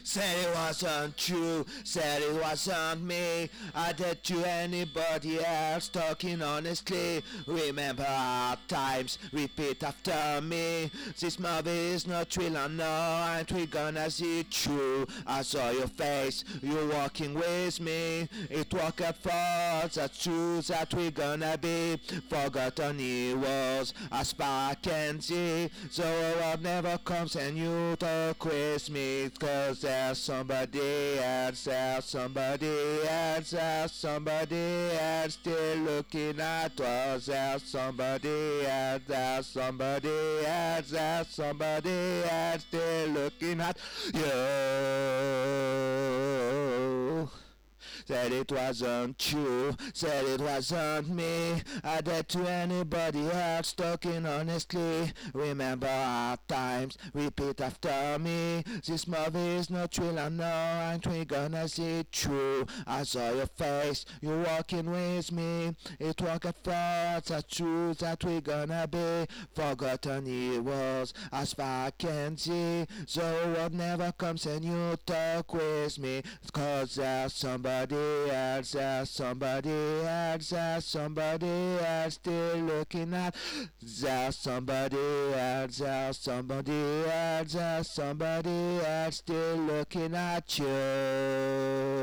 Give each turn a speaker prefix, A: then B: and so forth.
A: Said it wasn't true, said it wasn't me. I did to anybody else, talking honestly. Remember hard times, repeat after me. This movie is not real, I know, and we gonna see it through. I saw your face, you walking with me. It walk up for the truth that we gonna be. Forgotten heroes, as far I can see. So a world never comes and you talk with me. Cause there's somebody else, there's somebody else, there's somebody else still looking at us. There's somebody else, there's somebody else, there's somebody else still looking at you. Said it wasn't true, said it wasn't me. I did to anybody else, talking honestly. Remember hard times, repeat after me. This movie is not real, I know, and we gonna see it through. I saw your face, you walking with me. It walk at first, the truth that we gonna be. Forgotten heroes, as far I can see. So what never comes and you talk with me. Cause there's somebody else, there's somebody else, there's somebody else still looking at. There's somebody else, there's somebody else, there's somebody else still looking at you.